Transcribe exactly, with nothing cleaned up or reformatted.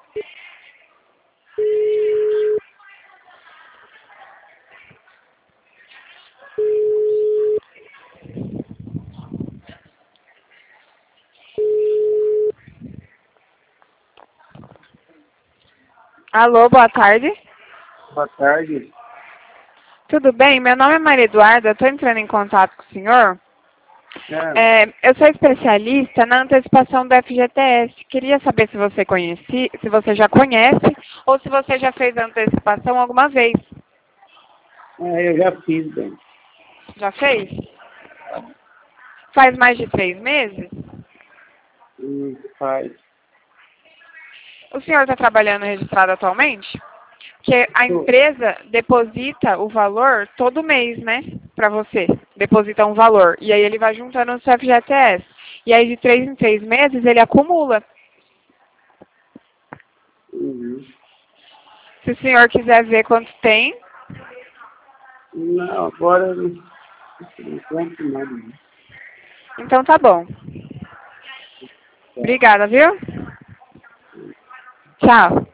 Alô, boa tarde. Boa tarde. Tudo bem? Meu nome é Maria Eduarda, estou entrando em contato com o senhor. É, É, eu sou especialista na antecipação do F G T S. Queria saber se você conhece, se você já conhece ou se você já fez a antecipação alguma vez. é, eu já fiz, bem. Já fez? Faz mais de três meses? Hum, faz. O senhor está trabalhando registrado atualmente? Porque a Tô. empresa deposita o valor todo mês, né? Para você. Deposita um valor. E aí ele vai juntando no seu F G T S. E aí de três em três meses ele acumula. Uhum. Se o senhor quiser ver quanto tem. Não, agora não não conto nada. Não. Então tá bom. Tá. Obrigada, viu? Tchau.